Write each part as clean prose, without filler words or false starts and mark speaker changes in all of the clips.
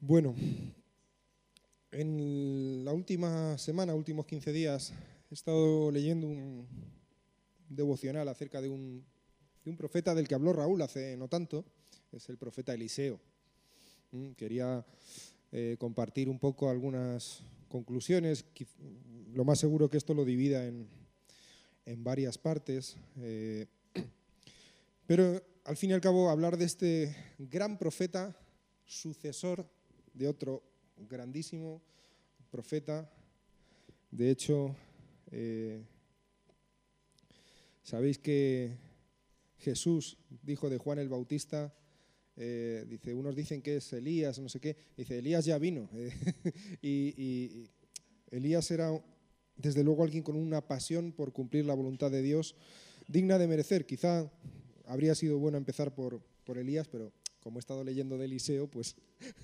Speaker 1: Bueno, en la última semana, últimos 15 días, he estado leyendo un devocional acerca de un profeta del que habló Raúl hace no tanto, es el profeta Eliseo. Quería compartir un poco algunas conclusiones, lo más seguro que esto lo divida en varias partes, pero al fin y al cabo hablar de este gran profeta, sucesor de otro grandísimo profeta. De hecho, sabéis que Jesús dijo de Juan el Bautista, dice, unos dicen que es Elías, no sé qué, dice, Elías ya vino. Y Elías era, desde luego, alguien con una pasión por cumplir la voluntad de Dios, digna de merecer. Quizá habría sido bueno empezar por Elías, pero como he estado leyendo de Eliseo, pues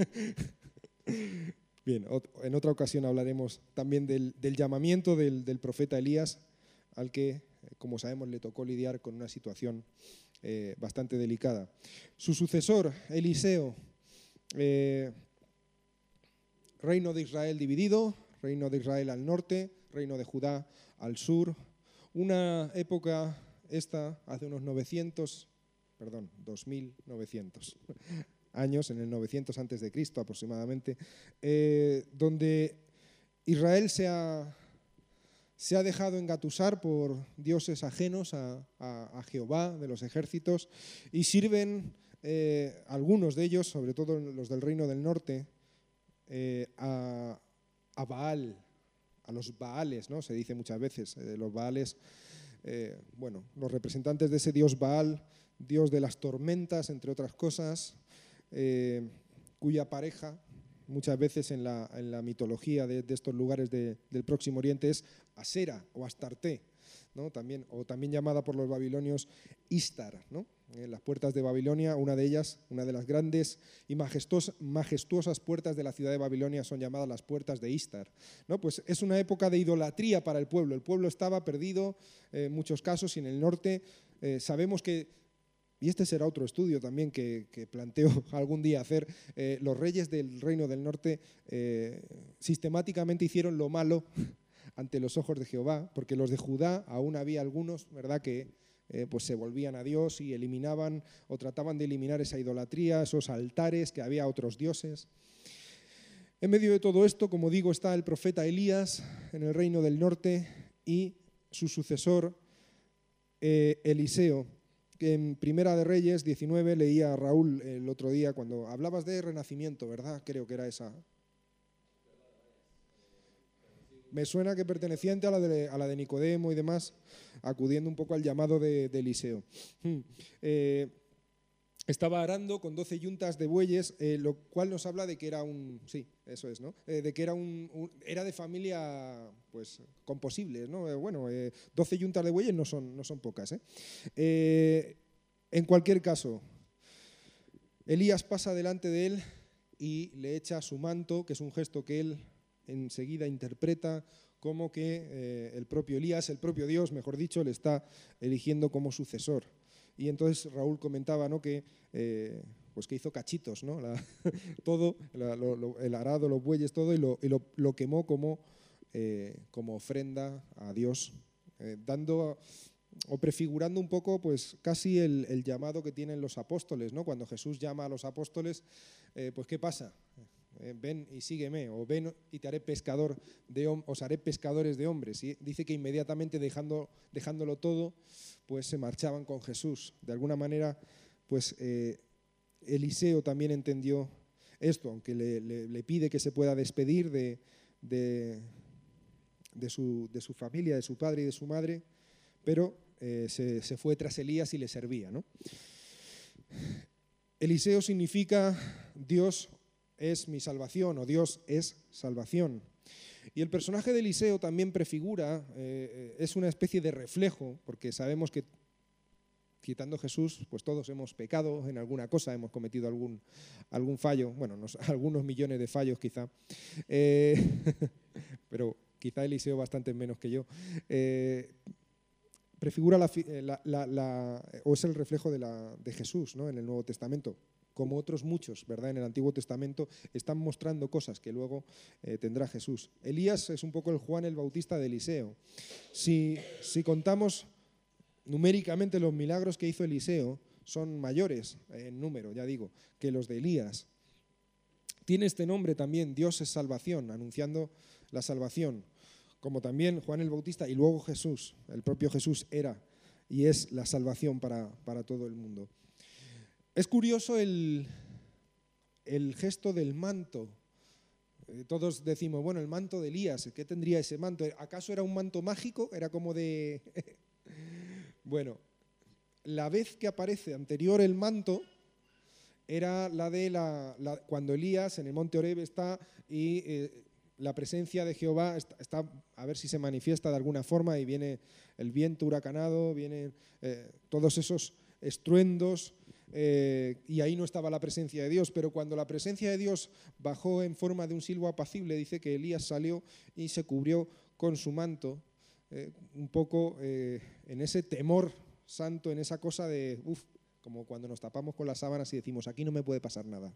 Speaker 1: bien, en otra ocasión hablaremos también del llamamiento del profeta Elías, al que, como sabemos, le tocó lidiar con una situación bastante delicada. Su sucesor, Eliseo, reino de Israel dividido, reino de Israel al norte, reino de Judá al sur, una época esta hace unos 2.900 años, en el 900 antes de Cristo aproximadamente, donde Israel se ha dejado engatusar por dioses ajenos a Jehová de los ejércitos y sirven algunos de ellos, sobre todo los del reino del norte, a Baal, a los Baales, ¿no? Se dice muchas veces, los Baales, bueno, los representantes de ese dios Baal, dios de las tormentas, entre otras cosas, cuya pareja muchas veces en la mitología de estos lugares del Próximo Oriente es Asera o Astarté, ¿no? También llamada por los babilonios Istar, ¿no? En las puertas de Babilonia, una de ellas, una de las grandes y majestuosas puertas de la ciudad de Babilonia son llamadas las puertas de Istar, ¿no? Pues es una época de idolatría para el pueblo. El pueblo estaba perdido en muchos casos y en el norte sabemos que, y este será otro estudio también que planteo algún día hacer, los reyes del reino del norte sistemáticamente hicieron lo malo ante los ojos de Jehová, porque los de Judá aún había algunos, ¿verdad?, que pues se volvían a Dios y eliminaban o trataban de eliminar esa idolatría, esos altares que había a otros dioses. En medio de todo esto, como digo, está el profeta Elías en el reino del norte y su sucesor Eliseo, que en Primera de Reyes 19 leía a Raúl el otro día cuando hablabas de renacimiento, ¿verdad? Creo que era esa. Me suena que perteneciente a la de Nicodemo y demás, acudiendo un poco al llamado de Eliseo. Estaba arando con 12 yuntas de bueyes, lo cual nos habla de que era sí, eso es, ¿no? De que era de familia, pues, composibles, ¿no? 12 yuntas de bueyes no son pocas, en cualquier caso, Elías pasa delante de él y le echa su manto, que es un gesto que él enseguida interpreta como que el propio Elías, el propio Dios, mejor dicho, le está eligiendo como sucesor. Y entonces Raúl comentaba, ¿no?, que hizo cachitos, ¿no? Todo, el arado, los bueyes, todo, y lo quemó como ofrenda a Dios, dando o prefigurando un poco, pues, casi el llamado que tienen los apóstoles, ¿no? Cuando Jesús llama a los apóstoles, pues ¿qué pasa? Ven y sígueme, o ven y te haré os haré pescadores de hombres. Y dice que inmediatamente dejándolo todo, pues se marchaban con Jesús. De alguna manera, pues Eliseo también entendió esto, aunque le pide que se pueda despedir de su familia, de su padre y de su madre, pero se fue tras Elías y le servía, ¿no? Eliseo significa Dios es mi salvación, o Dios es salvación. Y el personaje de Eliseo también prefigura, es una especie de reflejo, porque sabemos que quitando Jesús, pues todos hemos pecado en alguna cosa, hemos cometido algún fallo, bueno, algunos millones de fallos quizá, pero quizá Eliseo bastante menos que yo. Prefigura o es el reflejo de Jesús, ¿no?, en el Nuevo Testamento, como otros muchos, ¿verdad? En el Antiguo Testamento están mostrando cosas que luego tendrá Jesús. Elías es un poco el Juan el Bautista de Eliseo. Si contamos numéricamente los milagros que hizo Eliseo, son mayores en número, ya digo, que los de Elías. Tiene este nombre también, Dios es salvación, anunciando la salvación, como también Juan el Bautista y luego Jesús, el propio Jesús era y es la salvación para todo el mundo. Es curioso el gesto del manto. Todos decimos, bueno, el manto de Elías, ¿qué tendría ese manto? ¿Acaso era un manto mágico? Era como de... Bueno, la vez que aparece anterior el manto era la de cuando Elías en el monte Horeb está y la presencia de Jehová está a ver si se manifiesta de alguna forma y viene el viento huracanado, vienen todos esos estruendos y ahí no estaba la presencia de Dios, pero cuando la presencia de Dios bajó en forma de un silbo apacible, dice que Elías salió y se cubrió con su manto, un poco en ese temor santo, en esa cosa de, como cuando nos tapamos con las sábanas y decimos, aquí no me puede pasar nada.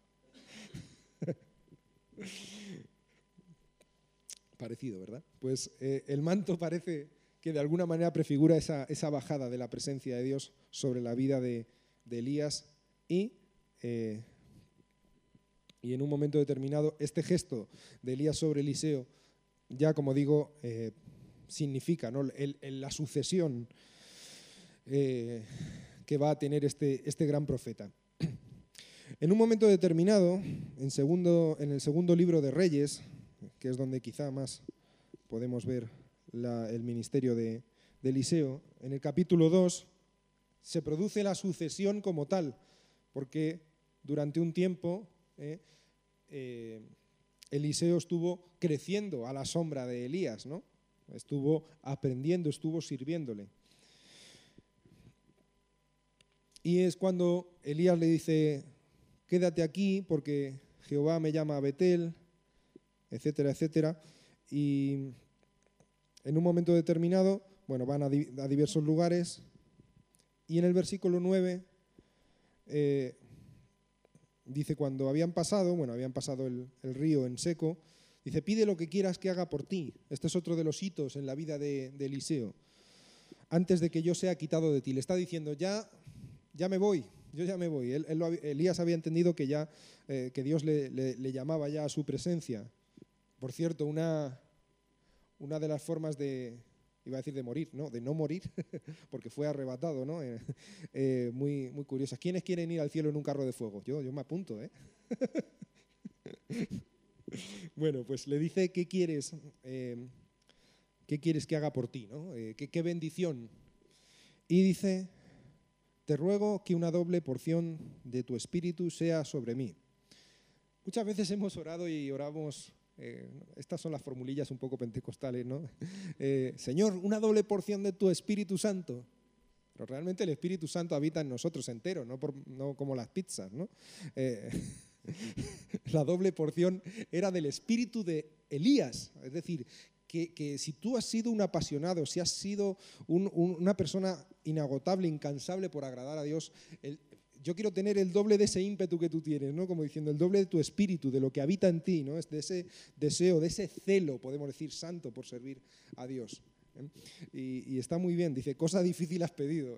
Speaker 1: Parecido, ¿verdad? Pues el manto parece que de alguna manera prefigura esa bajada de la presencia de Dios sobre la vida de Elías y en un momento determinado este gesto de Elías sobre Eliseo ya, como digo, significa, ¿no?, la sucesión que va a tener este gran profeta. En un momento determinado, en el segundo libro de Reyes, que es donde quizá más podemos ver el ministerio de Eliseo, en el capítulo 2 se produce la sucesión como tal, porque durante un tiempo Eliseo estuvo creciendo a la sombra de Elías, ¿no? Estuvo aprendiendo, estuvo sirviéndole. Y es cuando Elías le dice, quédate aquí porque Jehová me llama a Betel, etcétera, etcétera. Y en un momento determinado, bueno, van a diversos lugares y en el versículo 9 dice, cuando habían pasado el río en seco, dice, pide lo que quieras que haga por ti. Este es otro de los hitos en la vida de Eliseo. Antes de que yo sea quitado de ti. Le está diciendo, ya me voy, yo ya me voy. Elías había entendido que ya que Dios le llamaba ya a su presencia. Por cierto, una de las formas iba a decir de morir, ¿no? De no morir, porque fue arrebatado, ¿no? Muy, muy curiosa. ¿Quiénes quieren ir al cielo en un carro de fuego? Yo me apunto, ¿eh? Bueno, pues le dice, ¿qué quieres que haga por ti, ¿no? ¿Qué bendición? Y dice, te ruego que una doble porción de tu espíritu sea sobre mí. Muchas veces hemos orado y oramos, estas son las formulillas un poco pentecostales, ¿no? Señor, una doble porción de tu Espíritu Santo. Pero realmente el Espíritu Santo habita en nosotros entero, no como las pizzas, ¿no? La doble porción era del espíritu de Elías, es decir, que si tú has sido un apasionado, si has sido una persona inagotable, incansable por agradar a Dios, yo quiero tener el doble de ese ímpetu que tú tienes, ¿no? Como diciendo, el doble de tu espíritu, de lo que habita en ti, ¿no? Es de ese deseo, de ese celo, podemos decir, santo por servir a Dios. Y está muy bien, dice, cosa difícil has pedido.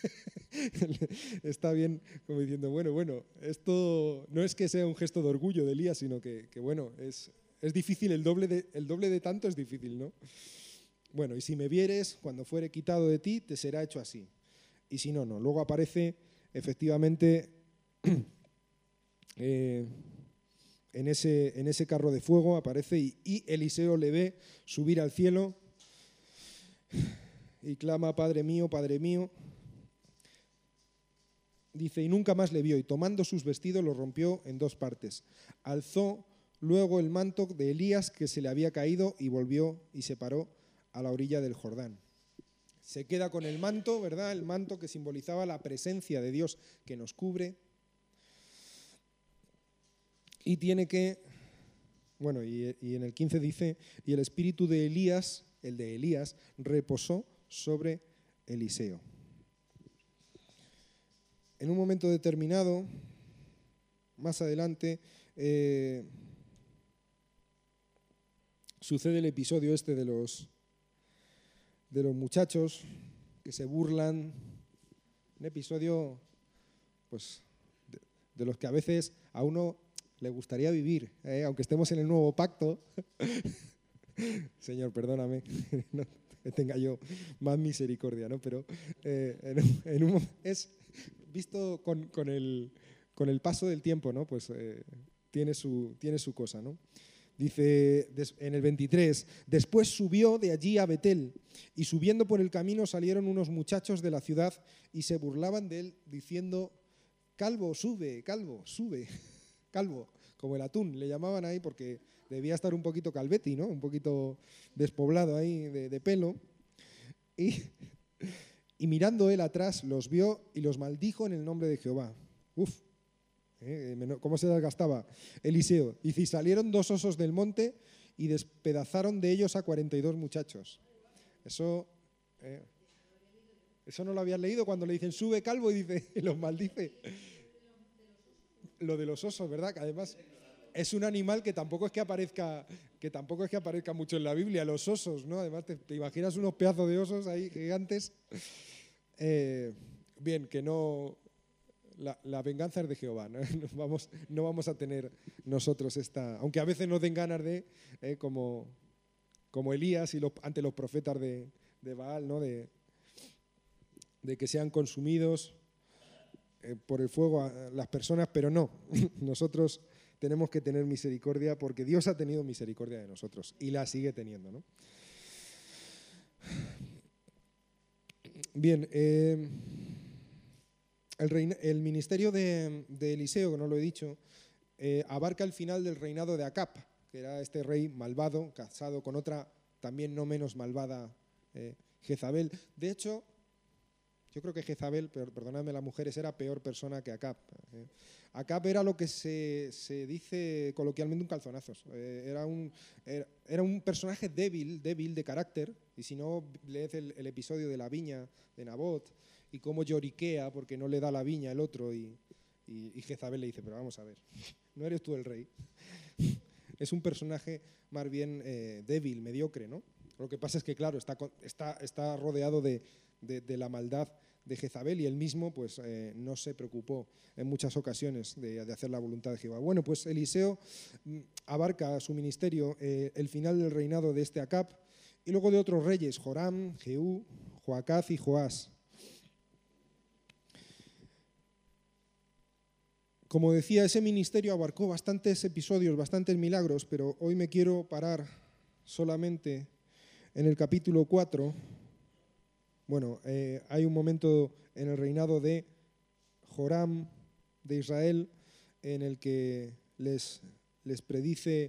Speaker 1: Está bien, como diciendo, bueno, esto no es que sea un gesto de orgullo de Elías, sino que bueno, es difícil, el doble de tanto es difícil, ¿no? Bueno, y si me vieres, cuando fuere quitado de ti, te será hecho así. Y si no, no. Luego aparece, efectivamente, en ese carro de fuego, aparece y Eliseo le ve subir al cielo y clama, Padre mío, Padre mío. Dice, y nunca más le vio, y tomando sus vestidos los rompió en dos partes. Alzó luego el manto de Elías que se le había caído y volvió y se paró a la orilla del Jordán. Se queda con el manto, ¿verdad? El manto que simbolizaba la presencia de Dios que nos cubre. Y tiene que, bueno, y en el 15 dice, y el espíritu de Elías, el de Elías, reposó sobre Eliseo. En un momento determinado, más adelante sucede el episodio este de los muchachos que se burlan. Un episodio, pues, de los que a veces a uno le gustaría vivir, aunque estemos en el nuevo pacto. Señor, perdóname, no que tenga yo más misericordia, ¿no? Pero es visto con el paso del tiempo, ¿no? Pues tiene su cosa, ¿no? Dice en el 23, después subió de allí a Betel, y subiendo por el camino salieron unos muchachos de la ciudad y se burlaban de él, diciendo, calvo, sube, calvo, como el atún, le llamaban ahí porque debía estar un poquito calveti, ¿no? Un poquito despoblado ahí de pelo. Y mirando él atrás, los vio y los maldijo en el nombre de Jehová. Uf. ¿Cómo se desgastaba Eliseo? Dice, y salieron 2 osos del monte y despedazaron de ellos a 42 muchachos. Eso no lo habías leído cuando le dicen, sube calvo, y dice, y los maldice. Lo de los osos, ¿verdad? Que además es un animal que tampoco es que aparezca mucho en la Biblia, los osos, ¿no? Además te imaginas unos pedazos de osos ahí gigantes. Bien, que no... La venganza es de Jehová, ¿no? No vamos a tener nosotros esta... Aunque a veces nos den ganas de, como Elías y ante los profetas de Baal, ¿no? De que sean consumidos por el fuego a las personas, pero no. Nosotros tenemos que tener misericordia porque Dios ha tenido misericordia de nosotros y la sigue teniendo, ¿no? Bien, el ministerio de Eliseo, que no lo he dicho, abarca el final del reinado de Acab, que era este rey malvado, casado con otra también no menos malvada, Jezabel. De hecho, yo creo que Jezabel, perdonadme las mujeres, era peor persona que Acab. Acab era lo que se dice coloquialmente un calzonazos. Era un personaje débil de carácter, y si no, leed el episodio de la viña de Nabot, y cómo lloriquea porque no le da la viña el otro, y Jezabel le dice, pero vamos a ver, no eres tú el rey. Es un personaje más bien débil, mediocre, ¿no? Lo que pasa es que, claro, está rodeado de la maldad de Jezabel, y él mismo pues, no se preocupó en muchas ocasiones de hacer la voluntad de Jehová. Bueno, pues Eliseo abarca su ministerio el final del reinado de este Acab, y luego de otros reyes, Joram, Jehú, Joacaz y Joás. Como decía, ese ministerio abarcó bastantes episodios, bastantes milagros, pero hoy me quiero parar solamente en el capítulo 4. Bueno, hay un momento en el reinado de Joram de Israel en el que les predice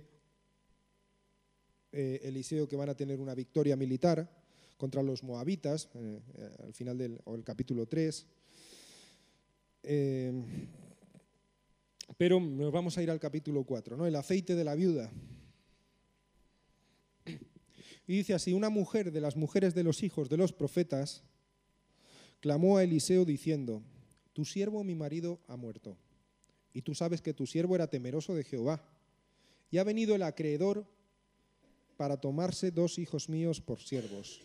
Speaker 1: Eliseo que van a tener una victoria militar contra los moabitas, al final del capítulo 3. Pero nos vamos a ir al capítulo 4, ¿no? El aceite de la viuda. Y dice así, una mujer de las mujeres de los hijos de los profetas clamó a Eliseo diciendo, tu siervo mi marido ha muerto, y tú sabes que tu siervo era temeroso de Jehová, y ha venido el acreedor para tomarse 2 hijos míos por siervos.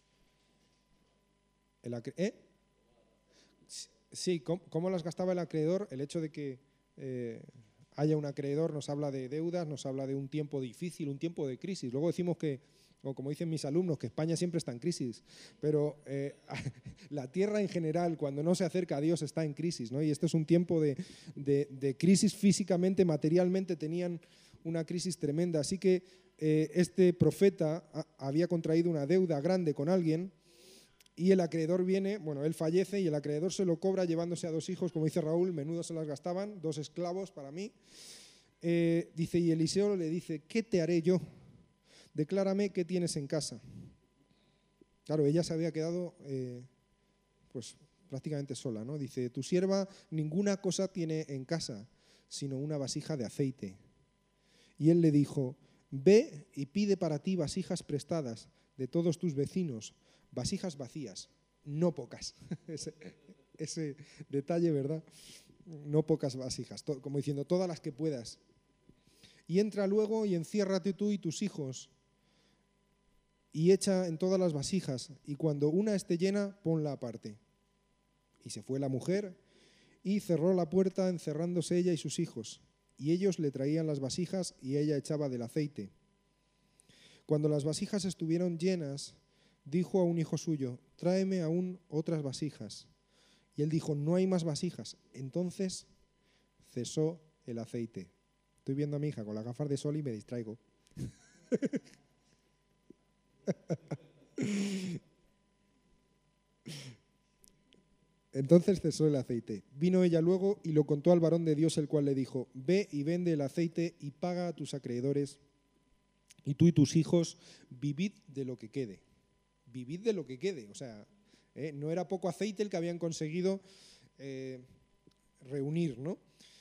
Speaker 1: Sí, ¿cómo las gastaba el acreedor? El hecho de que haya un acreedor nos habla de deudas, nos habla de un tiempo difícil, un tiempo de crisis. Luego decimos que, o como dicen mis alumnos, que España siempre está en crisis, pero la tierra en general, cuando no se acerca a Dios, está en crisis, ¿no? Y este es un tiempo de crisis físicamente, materialmente tenían una crisis tremenda. Así que este profeta había contraído una deuda grande con alguien, y el acreedor viene, bueno, él fallece y el acreedor se lo cobra llevándose a 2 hijos, como dice Raúl, menudo se las gastaban, 2 esclavos para mí. Dice, y Eliseo le dice, ¿qué te haré yo? Declárame qué tienes en casa. Claro, ella se había quedado pues prácticamente sola, ¿no? Dice, tu sierva ninguna cosa tiene en casa, sino una vasija de aceite. Y él le dijo, ve y pide para ti vasijas prestadas de todos tus vecinos, vasijas vacías, no pocas. Ese detalle, ¿verdad? no pocas vasijas, como diciendo, todas las que puedas. Y entra luego y enciérrate tú y tus hijos y echa en todas las vasijas, y cuando una esté llena, ponla aparte. Y se fue la mujer y cerró la puerta, encerrándose ella y sus hijos. Y ellos le traían las vasijas y ella echaba del aceite. Cuando las vasijas estuvieron llenas, dijo a un hijo suyo, tráeme aún otras vasijas. Y él dijo, no hay más vasijas. Entonces cesó el aceite. Estoy viendo a mi hija con las gafas de sol y me distraigo. Entonces cesó el aceite. Vino ella luego y lo contó al varón de Dios, el cual le dijo, ve y vende el aceite y paga a tus acreedores, y tú y tus hijos vivid de lo que quede. Vivid de lo que quede. O sea, no era poco aceite el que habían conseguido reunir, ¿no?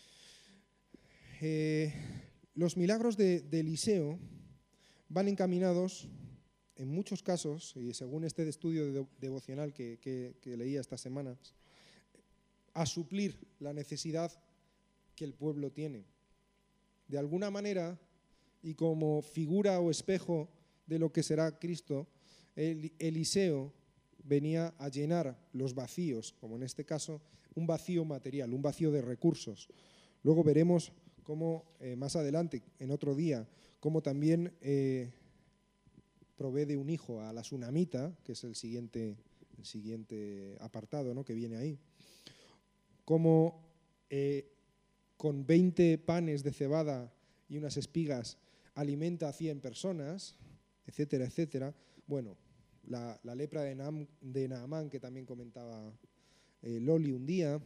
Speaker 1: Los milagros de Eliseo van encaminados, en muchos casos, y según este estudio devocional que leía estas semanas, a suplir la necesidad que el pueblo tiene. De alguna manera, y como figura o espejo de lo que será Cristo, Eliseo venía a llenar los vacíos, como en este caso, un vacío material, un vacío de recursos. Luego veremos cómo, más adelante, en otro día, cómo también provee de un hijo a la sunamita, que es el siguiente apartado, ¿no?, que viene ahí. Cómo con 20 panes de cebada y unas espigas alimenta a 100 personas, etcétera, etcétera. Bueno, la lepra de Naamán, que también comentaba Loli un día.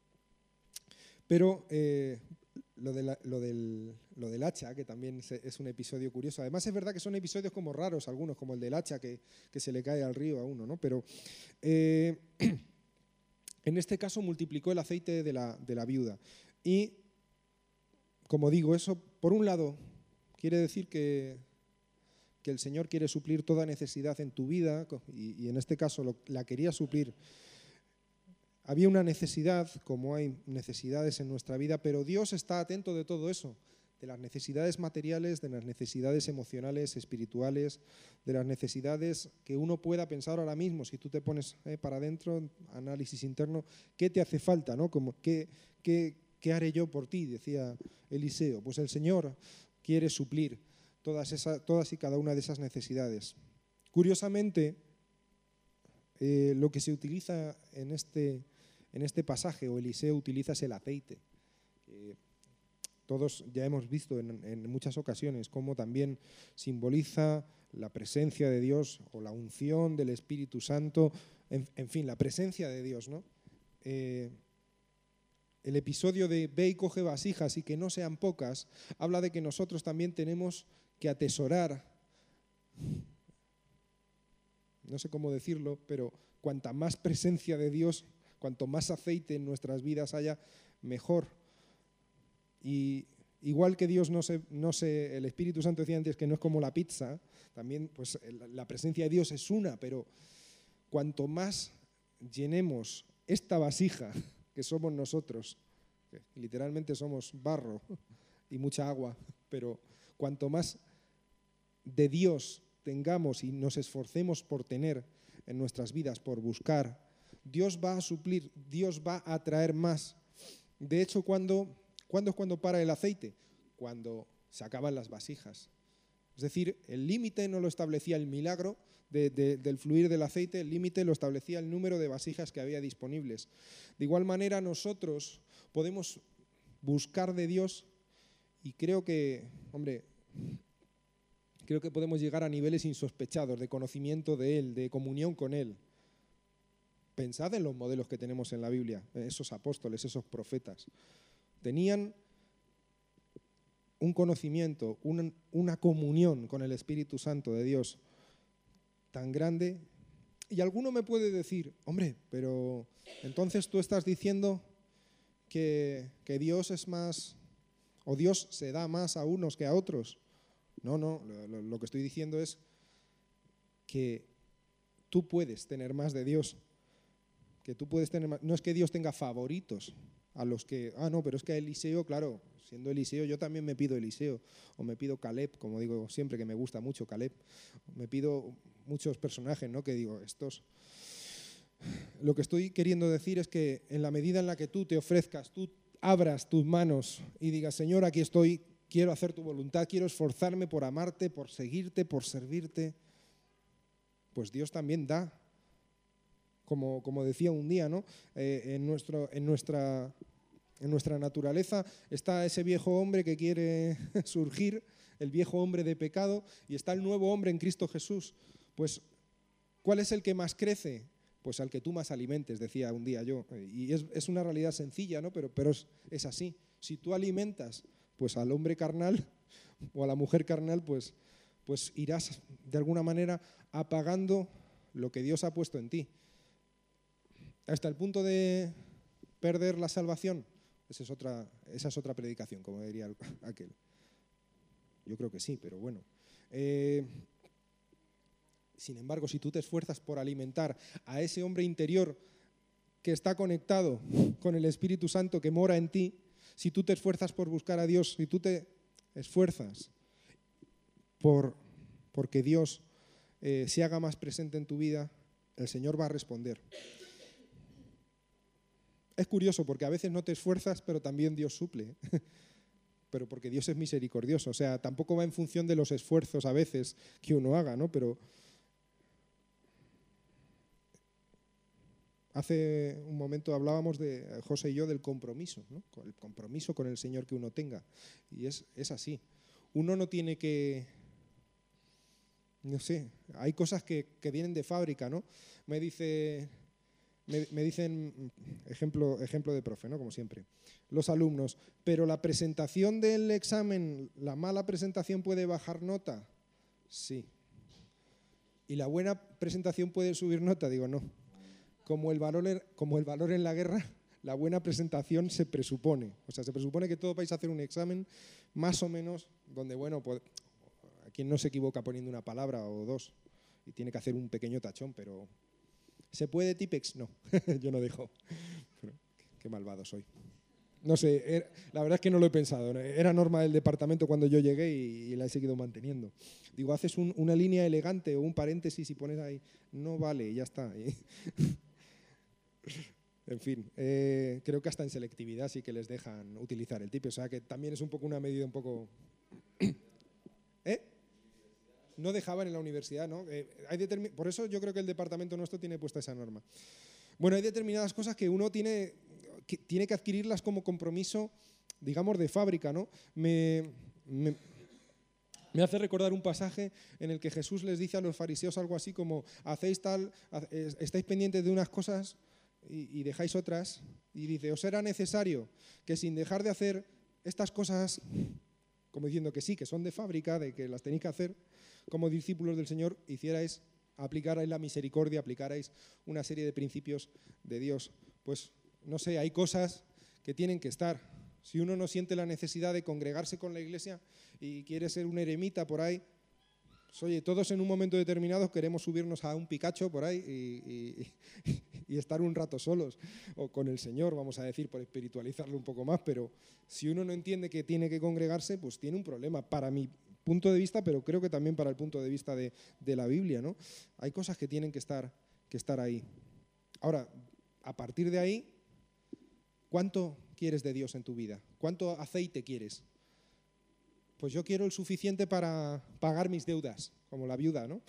Speaker 1: Pero lo del hacha, que también es un episodio curioso. Además es verdad que son episodios como raros algunos, como el del hacha que se le cae al río a uno, ¿no? Pero en este caso multiplicó el aceite de la viuda. Y, como digo, eso, por un lado, quiere decir que el Señor quiere suplir toda necesidad en tu vida, y en este caso la quería suplir. Había una necesidad, como hay necesidades en nuestra vida, pero Dios está atento de todo eso, de las necesidades materiales, de las necesidades emocionales, espirituales, de las necesidades que uno pueda pensar ahora mismo. Si tú te pones para adentro, análisis interno, ¿qué te hace falta, ¿no? Como, ¿qué haré yo por ti?, decía Eliseo. Pues el Señor quiere suplir todas y cada una de esas necesidades. Curiosamente, lo que se utiliza en este pasaje, o Eliseo utiliza, es el aceite. Todos ya hemos visto en muchas ocasiones cómo también simboliza la presencia de Dios o la unción del Espíritu Santo, en fin, la presencia de Dios, ¿no? El episodio de ve y coge vasijas y que no sean pocas, habla de que nosotros también tenemos que atesorar, no sé cómo decirlo, pero cuanta más presencia de Dios, cuanto más aceite en nuestras vidas haya, mejor. Y igual que Dios el Espíritu Santo decía antes que no es como la pizza, también pues la presencia de Dios es una, pero cuanto más llenemos esta vasija que somos nosotros, que literalmente somos barro y mucha agua, pero cuanto más de Dios tengamos y nos esforcemos por tener en nuestras vidas, por buscar, Dios va a suplir, Dios va a traer más. De hecho, ¿cuándo es cuando para el aceite? Cuando se acaban las vasijas. Es decir, el límite no lo establecía el milagro del fluir del aceite, el límite lo establecía el número de vasijas que había disponibles. De igual manera, nosotros podemos buscar de Dios, y creo que podemos llegar a niveles insospechados de conocimiento de Él, de comunión con Él. Pensad en los modelos que tenemos en la Biblia, esos apóstoles, esos profetas. Tenían un conocimiento, una comunión con el Espíritu Santo de Dios tan grande. Y alguno me puede decir, hombre, pero entonces tú estás diciendo que Dios es más, o Dios se da más a unos que a otros. No, lo que estoy diciendo es que tú puedes tener más de Dios, que tú puedes tener más. No es que Dios tenga favoritos a los que, no, pero es que Eliseo, claro, siendo Eliseo, yo también me pido Eliseo, o me pido Caleb, como digo siempre, que me gusta mucho Caleb, me pido muchos personajes, ¿no? Que digo, estos... Lo que estoy queriendo decir es que en la medida en la que tú te ofrezcas, tú abras tus manos y digas, Señor, aquí estoy, quiero hacer tu voluntad, quiero esforzarme por amarte, por seguirte, por servirte, pues Dios también da. Como decía un día, ¿no? En nuestra naturaleza está ese viejo hombre que quiere surgir, el viejo hombre de pecado, y está el nuevo hombre en Cristo Jesús. Pues, ¿cuál es el que más crece? Pues al que tú más alimentes, decía un día yo. Y es una realidad sencilla, ¿no? Pero es así. Si tú alimentas pues, al hombre carnal o a la mujer carnal, pues irás de alguna manera apagando lo que Dios ha puesto en ti. Hasta el punto de perder la salvación. Esa es otra predicación, como diría aquel. Yo creo que sí, pero bueno. Sin embargo, si tú te esfuerzas por alimentar a ese hombre interior que está conectado con el Espíritu Santo que mora en ti, si tú te esfuerzas por buscar a Dios, si tú te esfuerzas porque Dios se haga más presente en tu vida, el Señor va a responder. Es curioso porque a veces no te esfuerzas, pero también Dios suple. Pero porque Dios es misericordioso. O sea, tampoco va en función de los esfuerzos a veces que uno haga, ¿no? Pero hace un momento hablábamos de José y yo del compromiso, ¿no? El compromiso con el Señor que uno tenga. Y es así. Uno no tiene que... No sé, hay cosas que vienen de fábrica, ¿no? Me dicen, ejemplo de profe, ¿no? Como siempre, los alumnos, pero la presentación del examen, la mala presentación puede bajar nota. Sí. ¿Y la buena presentación puede subir nota? Digo, no. Como el valor en la guerra, la buena presentación se presupone. O sea, se presupone que todos vais a hacer un examen más o menos donde, bueno, pues, a quien no se equivoca poniendo una palabra o dos y tiene que hacer un pequeño tachón, pero ¿se puede Tipex? No, yo no dejo. Pero, qué malvado soy. No sé, la verdad es que no lo he pensado. Era norma del departamento cuando yo llegué y la he seguido manteniendo. Digo, haces una línea elegante o un paréntesis y pones ahí, no vale, ya está. En fin, creo que hasta en selectividad sí que les dejan utilizar el tipe, o sea que también es un poco una medida un poco... No dejaban en la universidad, ¿no? Por eso yo creo que el departamento nuestro tiene puesta esa norma. Bueno, hay determinadas cosas que uno tiene que adquirirlas como compromiso, digamos, de fábrica, ¿no? Me hace recordar un pasaje en el que Jesús les dice a los fariseos algo así como, estáis pendientes de unas cosas y dejáis otras, y dice, os era necesario que sin dejar de hacer estas cosas, como diciendo que sí, que son de fábrica, de que las tenéis que hacer, como discípulos del Señor, aplicarais la misericordia, aplicarais una serie de principios de Dios. Pues, no sé, hay cosas que tienen que estar. Si uno no siente la necesidad de congregarse con la iglesia y quiere ser un eremita por ahí, pues, oye, todos en un momento determinado queremos subirnos a un Picacho por ahí y estar un rato solos, o con el Señor, vamos a decir, por espiritualizarlo un poco más, pero si uno no entiende que tiene que congregarse, pues tiene un problema, para mi punto de vista, pero creo que también para el punto de vista de la Biblia, ¿no? Hay cosas que tienen que estar ahí. Ahora, a partir de ahí, ¿cuánto quieres de Dios en tu vida? ¿Cuánto aceite quieres? Pues yo quiero el suficiente para pagar mis deudas, como la viuda, ¿no?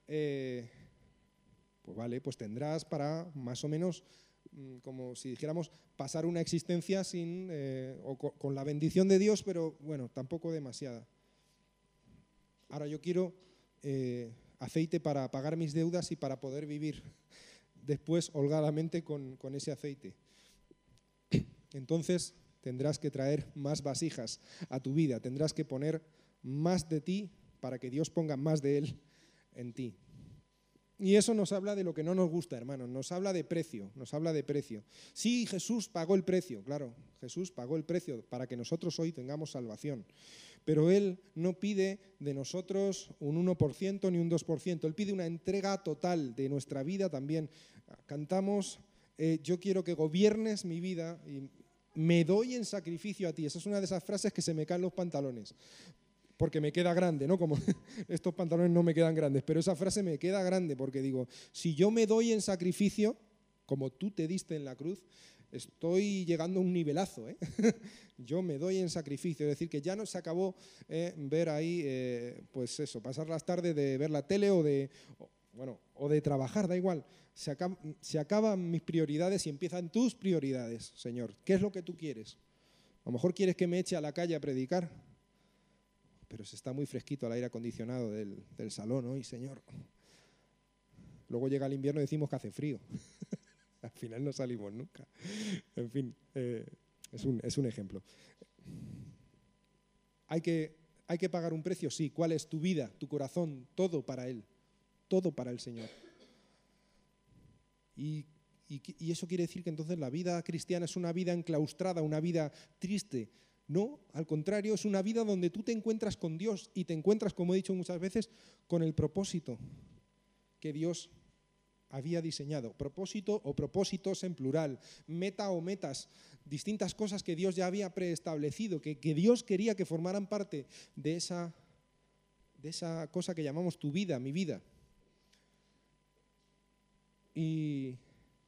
Speaker 1: Pues vale, pues tendrás para más o menos, como si dijéramos, pasar una existencia con la bendición de Dios, pero bueno, tampoco demasiada. Ahora yo quiero aceite para pagar mis deudas y para poder vivir después holgadamente con ese aceite. Entonces tendrás que traer más vasijas a tu vida, tendrás que poner más de ti para que Dios ponga más de Él en ti. Y eso nos habla de lo que no nos gusta, hermanos, nos habla de precio. Sí, Jesús pagó el precio, claro, Jesús pagó el precio para que nosotros hoy tengamos salvación. Pero Él no pide de nosotros un 1% ni un 2%, Él pide una entrega total de nuestra vida también. Cantamos, yo quiero que gobiernes mi vida, y me doy en sacrificio a ti. Esa es una de esas frases que se me caen los pantalones, porque me queda grande, ¿no? Como estos pantalones no me quedan grandes, pero esa frase me queda grande porque digo, si yo me doy en sacrificio, como tú te diste en la cruz, estoy llegando a un nivelazo, ¿eh? Yo me doy en sacrificio, es decir, que ya no se acabó ver ahí, pues eso, pasar las tardes de ver la tele o de trabajar, da igual. Se acaban mis prioridades y empiezan tus prioridades, Señor. ¿Qué es lo que tú quieres? A lo mejor quieres que me eche a la calle a predicar, pero se está muy fresquito el aire acondicionado del salón hoy, Señor. Luego llega el invierno y decimos que hace frío. Al final no salimos nunca. En fin, es un ejemplo. ¿Hay que pagar un precio? Sí. ¿Cuál es tu vida, tu corazón? Todo para Él. Todo para el Señor. Y eso quiere decir que entonces la vida cristiana es una vida enclaustrada, una vida triste. No, al contrario, es una vida donde tú te encuentras con Dios y te encuentras, como he dicho muchas veces, con el propósito que Dios había diseñado. Propósito o propósitos en plural, meta o metas, distintas cosas que Dios ya había preestablecido, que Dios quería que formaran parte de esa cosa que llamamos tu vida, mi vida. Y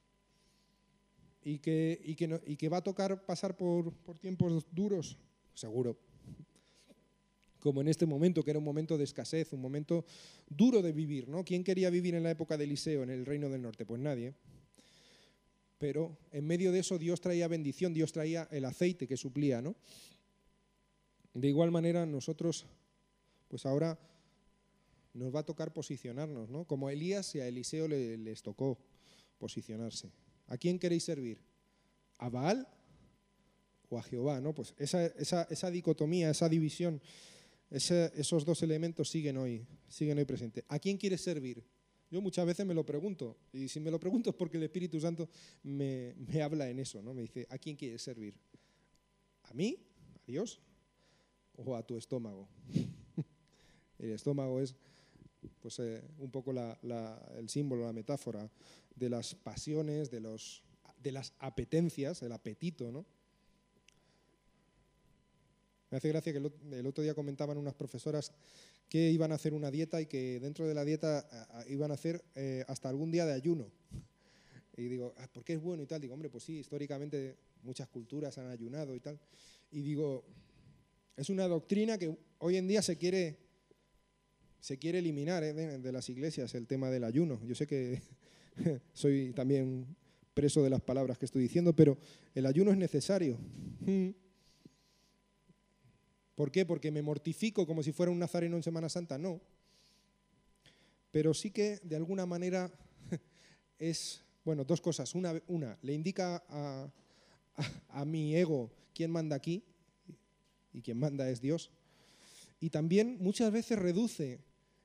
Speaker 1: que va a tocar pasar por tiempos duros, seguro. Como en este momento, que era un momento de escasez, un momento duro de vivir, ¿no? ¿Quién quería vivir en la época de Eliseo, en el Reino del Norte? Pues nadie. Pero en medio de eso Dios traía bendición, Dios traía el aceite que suplía, ¿no? De igual manera nosotros, pues ahora nos va a tocar posicionarnos, ¿no? Como a Elías y a Eliseo les tocó posicionarse. ¿A quién queréis servir? ¿A Baal o a Jehová? ¿No? Pues esa dicotomía, esa división, esos dos elementos siguen hoy presentes. ¿A quién quieres servir? Yo muchas veces me lo pregunto, y si me lo pregunto es porque el Espíritu Santo me habla en eso, ¿no? Me dice, ¿a quién quieres servir? ¿A mí? ¿A Dios? ¿O a tu estómago? El estómago es pues un poco el símbolo, la metáfora de las pasiones, de las apetencias, el apetito, ¿no? Me hace gracia que el otro día comentaban unas profesoras que iban a hacer una dieta y que dentro de la dieta iban a hacer hasta algún día de ayuno. Y digo, ¿por qué es bueno y tal? Digo, hombre, pues sí, históricamente muchas culturas han ayunado y tal. Y digo, es una doctrina que hoy en día se quiere eliminar de las iglesias, el tema del ayuno. Yo sé que soy también preso de las palabras que estoy diciendo, pero el ayuno es necesario. ¿Por qué? ¿Porque me mortifico como si fuera un nazareno en Semana Santa? No. Pero sí que, de alguna manera, es, bueno, dos cosas. Una, le indica a mi ego quién manda aquí, y quien manda es Dios. Y también muchas veces reduce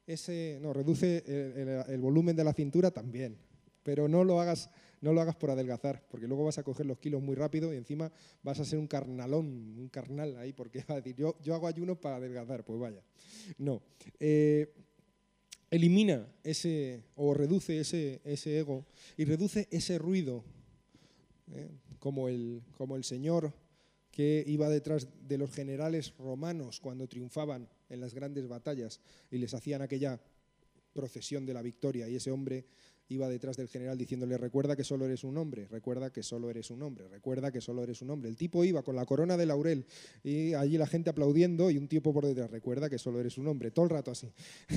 Speaker 1: el volumen de la cintura también. Pero no lo hagas por adelgazar, porque luego vas a coger los kilos muy rápido y encima vas a ser un carnal ahí, porque va a decir, yo hago ayuno para adelgazar, pues vaya. No. Elimina reduce ese ego y reduce ese ruido, como el Señor que iba detrás de los generales romanos cuando triunfaban en las grandes batallas y les hacían aquella procesión de la victoria, y ese hombre iba detrás del general diciéndole, recuerda que solo eres un hombre, recuerda que solo eres un hombre, recuerda que solo eres un hombre. El tipo iba con la corona de laurel y allí la gente aplaudiendo y un tipo por detrás, recuerda que solo eres un hombre, todo el rato así.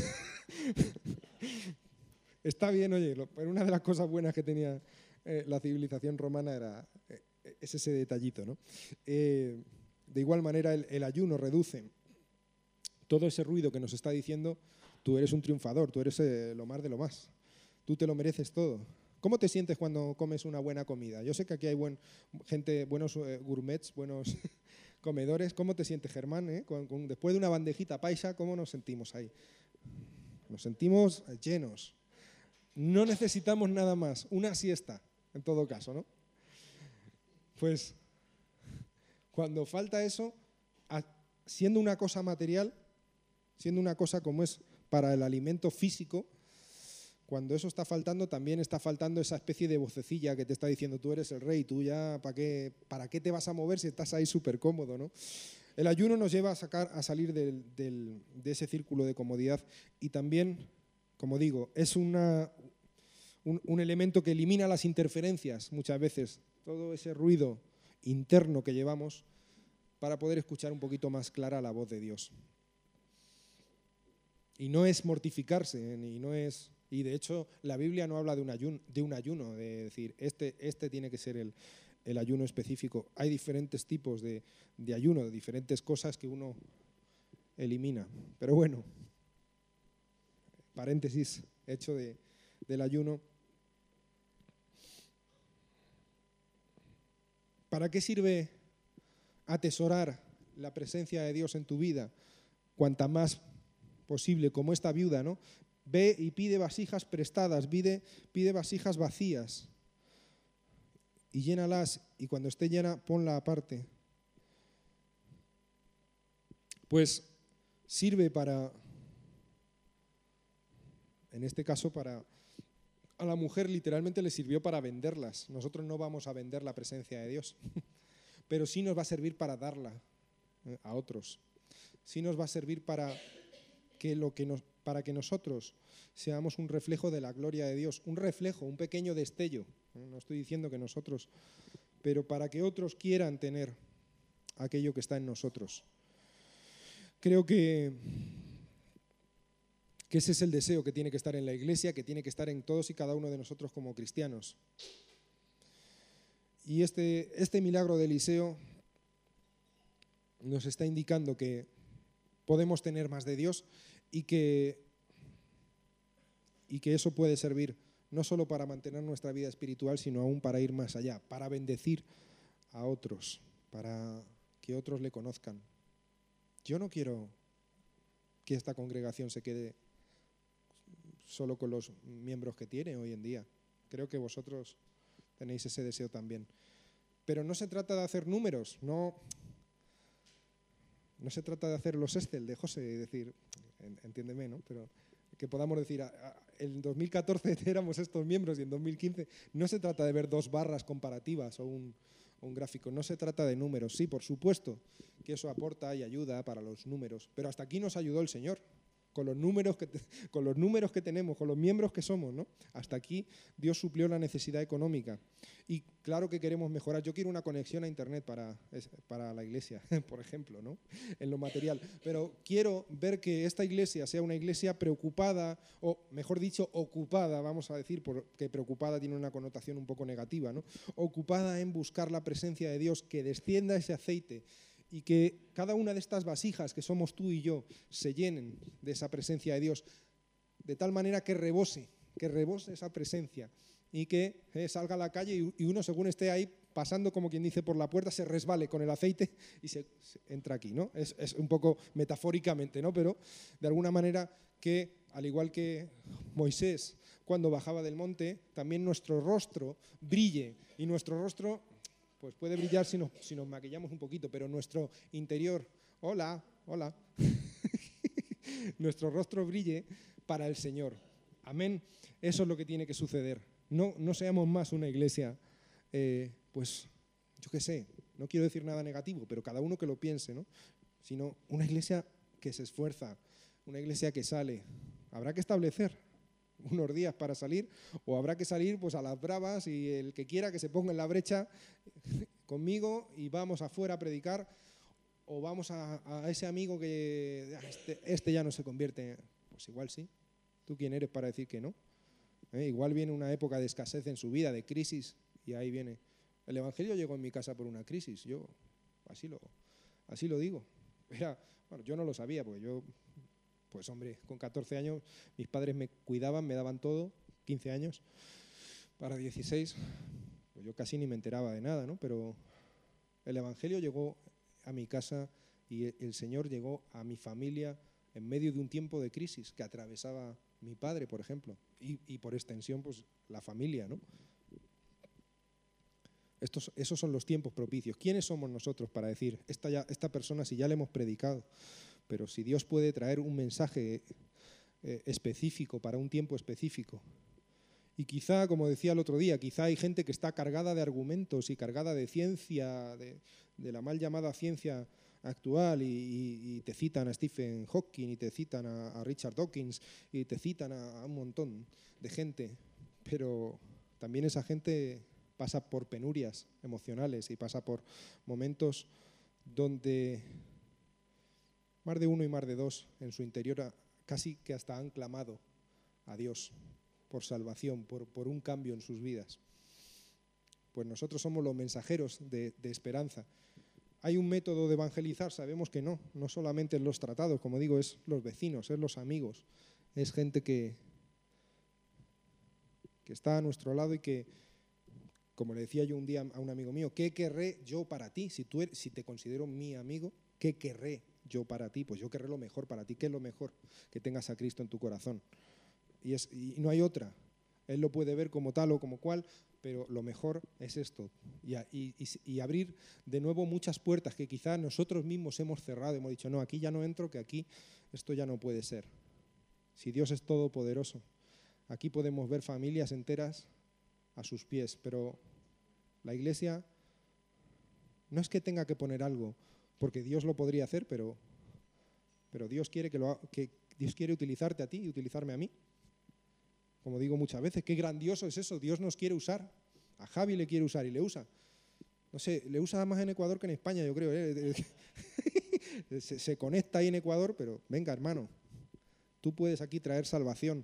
Speaker 1: Está bien, oye, pero una de las cosas buenas que tenía la civilización romana es ese detallito, ¿no? De igual manera el ayuno reduce todo ese ruido que nos está diciendo, tú eres un triunfador, tú eres lo más de lo más. Tú te lo mereces todo. ¿Cómo te sientes cuando comes una buena comida? Yo sé que aquí hay buenos gourmets, buenos comedores. ¿Cómo te sientes, Germán? Después de una bandejita paisa, ¿cómo nos sentimos ahí? Nos sentimos llenos. No necesitamos nada más. Una siesta, en todo caso, ¿no? Pues cuando falta eso, siendo una cosa material, siendo una cosa como es para el alimento físico, cuando eso está faltando, también está faltando esa especie de vocecilla que te está diciendo tú eres el rey, tú ya, ¿para qué te vas a mover si estás ahí súper cómodo, ¿no? El ayuno nos lleva a salir de ese círculo de comodidad y también, como digo, es un elemento que elimina las interferencias muchas veces, todo ese ruido interno que llevamos para poder escuchar un poquito más clara la voz de Dios. Y no es mortificarse, y de hecho la Biblia no habla de un ayuno, de decir, este tiene que ser el ayuno específico. Hay diferentes tipos de ayuno, de diferentes cosas que uno elimina. Pero bueno, paréntesis hecho del ayuno. ¿Para qué sirve atesorar la presencia de Dios en tu vida? Cuanta más posible, como esta viuda, ¿no? Ve y pide vasijas prestadas, pide vasijas vacías y llénalas, y cuando esté llena, ponla aparte. Pues sirve para, en este caso, a la mujer literalmente le sirvió para venderlas. Nosotros no vamos a vender la presencia de Dios, pero sí nos va a servir para darla a otros. Sí nos va a servir para que nosotros seamos un reflejo de la gloria de Dios, un reflejo, un pequeño destello. No estoy diciendo que nosotros, pero para que otros quieran tener aquello que está en nosotros. Creo que ese es el deseo que tiene que estar en la Iglesia, que tiene que estar en todos y cada uno de nosotros como cristianos. Y este milagro de Eliseo nos está indicando que podemos tener más de Dios y que eso puede servir no solo para mantener nuestra vida espiritual, sino aún para ir más allá, para bendecir a otros, para que otros le conozcan. Yo no quiero que esta congregación se quede solo con los miembros que tiene hoy en día. Creo que vosotros tenéis ese deseo también. Pero no se trata de hacer números, no se trata de hacer los Excel de José, decir, entiéndeme, ¿no? Pero que podamos decir, en 2014 éramos estos miembros y en 2015, no se trata de ver dos barras comparativas o un gráfico, no se trata de números. Sí, por supuesto que eso aporta y ayuda para los números, pero hasta aquí nos ayudó el Señor. Con los números que tenemos, con los miembros que somos, ¿no? Hasta aquí Dios suplió la necesidad económica. Y claro que queremos mejorar. Yo quiero una conexión a Internet para la iglesia, por ejemplo, ¿no? En lo material. Pero quiero ver que esta iglesia sea una iglesia preocupada, o mejor dicho, ocupada, vamos a decir, porque preocupada tiene una connotación un poco negativa, ¿no? Ocupada en buscar la presencia de Dios, que descienda ese aceite, y que cada una de estas vasijas que somos tú y yo se llenen de esa presencia de Dios, de tal manera que rebose esa presencia y que salga a la calle y uno, según esté ahí pasando, como quien dice, por la puerta, se resbale con el aceite y se entra aquí, ¿no? Es un poco metafóricamente, ¿no? Pero de alguna manera que, al igual que Moisés cuando bajaba del monte, también nuestro rostro brille, y nuestro rostro pues puede brillar si nos maquillamos un poquito, pero nuestro interior, hola, nuestro rostro brille para el Señor. Amén. Eso es lo que tiene que suceder. No seamos más una iglesia, pues, yo qué sé, no quiero decir nada negativo, pero cada uno que lo piense, ¿no? Sino una iglesia que se esfuerza, una iglesia que sale. Habrá que establecer unos días para salir, o habrá que salir pues a las bravas, y el que quiera que se ponga en la brecha conmigo y vamos afuera a predicar, o vamos a ese amigo que este ya no se convierte. Pues igual sí. ¿Tú quién eres para decir que no? Igual viene una época de escasez en su vida, de crisis, y ahí viene. El Evangelio llegó en mi casa por una crisis, yo así lo digo. Bueno, yo no lo sabía, porque yo, pues hombre, con 14 años mis padres me cuidaban, me daban todo, 15 años, para 16, pues yo casi ni me enteraba de nada, ¿no? Pero el Evangelio llegó a mi casa y el Señor llegó a mi familia en medio de un tiempo de crisis que atravesaba mi padre, por ejemplo, y por extensión, pues la familia, ¿no? Esos son los tiempos propicios. ¿Quiénes somos nosotros para decir, esta persona, si ya le hemos predicado, pero si Dios puede traer un mensaje específico, para un tiempo específico. Y quizá, como decía el otro día, quizá hay gente que está cargada de argumentos y cargada de ciencia, de la mal llamada ciencia actual, y te citan a Stephen Hawking, y te citan a Richard Dawkins, y te citan a un montón de gente, pero también esa gente pasa por penurias emocionales y pasa por momentos donde más de uno y más de dos en su interior casi que hasta han clamado a Dios por salvación, por un cambio en sus vidas. Pues nosotros somos los mensajeros de esperanza. ¿Hay un método de evangelizar? Sabemos que no solamente en los tratados, como digo, es los vecinos, es los amigos, es gente que está a nuestro lado y que, como le decía yo un día a un amigo mío, ¿qué querré yo para ti? Si te considero mi amigo, ¿qué querré yo para ti? Pues yo querré lo mejor para ti. ¿Qué es lo mejor? Que tengas a Cristo en tu corazón. Y no hay otra. Él lo puede ver como tal o como cual, pero lo mejor es esto. Y abrir de nuevo muchas puertas que quizás nosotros mismos hemos cerrado. Hemos dicho, no, aquí ya no entro, que aquí esto ya no puede ser. Si Dios es todopoderoso, aquí podemos ver familias enteras a sus pies, pero la Iglesia no es que tenga que poner algo, porque Dios lo podría hacer, pero Dios quiere que Dios quiere utilizarte a ti y utilizarme a mí. Como digo muchas veces, qué grandioso es eso. Dios nos quiere usar. A Javi le quiere usar y le usa. No sé, le usa más en Ecuador que en España, yo creo. Se conecta ahí en Ecuador, pero venga, hermano, tú puedes aquí traer salvación.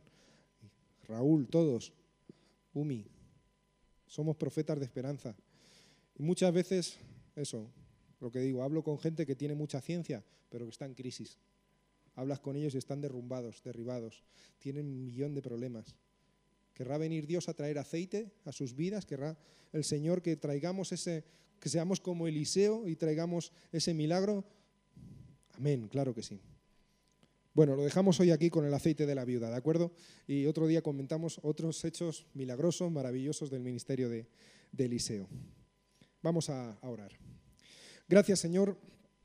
Speaker 1: Raúl, todos, Umi, somos profetas de esperanza. Y muchas veces, eso, lo que digo, hablo con gente que tiene mucha ciencia, pero que está en crisis. Hablas con ellos y están derrumbados, derribados. Tienen un millón de problemas. ¿Querrá venir Dios a traer aceite a sus vidas? ¿Querrá el Señor que traigamos que seamos como Eliseo y traigamos ese milagro? Amén, claro que sí. Bueno, lo dejamos hoy aquí con el aceite de la viuda, ¿de acuerdo? Y otro día comentamos otros hechos milagrosos, maravillosos del ministerio de Eliseo. Vamos a orar. Gracias, Señor.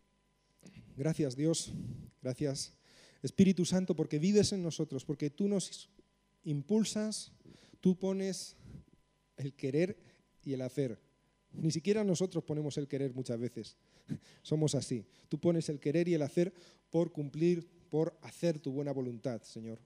Speaker 1: Gracias, Dios. Gracias, Espíritu Santo, porque vives en nosotros, porque tú nos impulsas, tú pones el querer y el hacer. Ni siquiera nosotros ponemos el querer muchas veces. Somos así. Tú pones el querer y el hacer por cumplir, por hacer tu buena voluntad, Señor.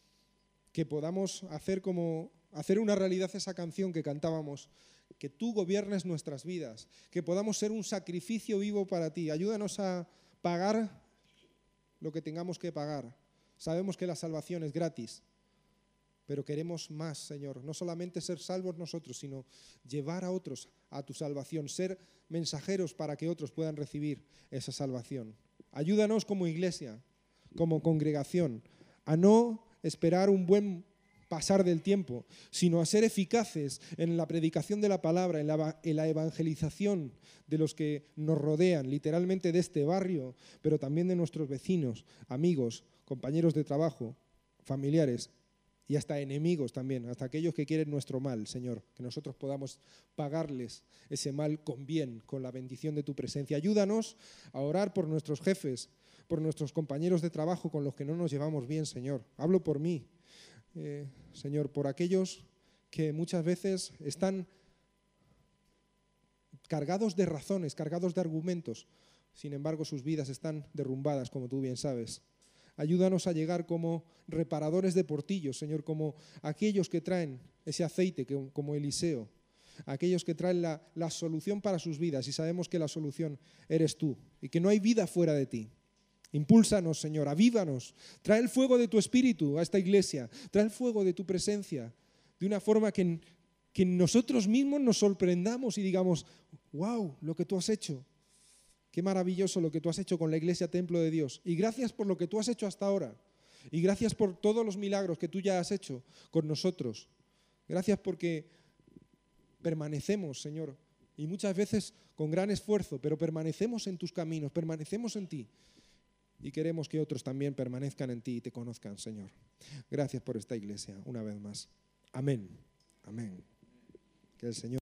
Speaker 1: Que podamos hacer una realidad esa canción que cantábamos, que tú gobiernes nuestras vidas, que podamos ser un sacrificio vivo para ti. Ayúdanos a pagar lo que tengamos que pagar. Sabemos que la salvación es gratis, pero queremos más, Señor. No solamente ser salvos nosotros, sino llevar a otros a tu salvación, ser mensajeros para que otros puedan recibir esa salvación. Ayúdanos como iglesia, como congregación, a no esperar un buen pasar del tiempo, sino a ser eficaces en la predicación de la palabra, en la evangelización de los que nos rodean, literalmente de este barrio, pero también de nuestros vecinos, amigos, compañeros de trabajo, familiares y hasta enemigos también, hasta aquellos que quieren nuestro mal, Señor, que nosotros podamos pagarles ese mal con bien, con la bendición de tu presencia. Ayúdanos a orar por nuestros jefes, por nuestros compañeros de trabajo con los que no nos llevamos bien, Señor. Hablo por mí. Señor, por aquellos que muchas veces están cargados de razones, cargados de argumentos, sin embargo sus vidas están derrumbadas, como tú bien sabes. Ayúdanos a llegar como reparadores de portillos, Señor, como aquellos que traen ese aceite, como Eliseo, aquellos que traen la solución para sus vidas, y sabemos que la solución eres tú y que no hay vida fuera de ti. Impúlsanos, Señor, avívanos, trae el fuego de tu Espíritu a esta iglesia, trae el fuego de tu presencia, de una forma que nosotros mismos nos sorprendamos y digamos, wow, lo que tú has hecho, qué maravilloso lo que tú has hecho con la iglesia Templo de Dios, y gracias por lo que tú has hecho hasta ahora, y gracias por todos los milagros que tú ya has hecho con nosotros, gracias porque permanecemos, Señor, y muchas veces con gran esfuerzo, pero permanecemos en tus caminos, permanecemos en ti. Y queremos que otros también permanezcan en ti y te conozcan, Señor. Gracias por esta iglesia, una vez más. Amén. Amén. Que el Señor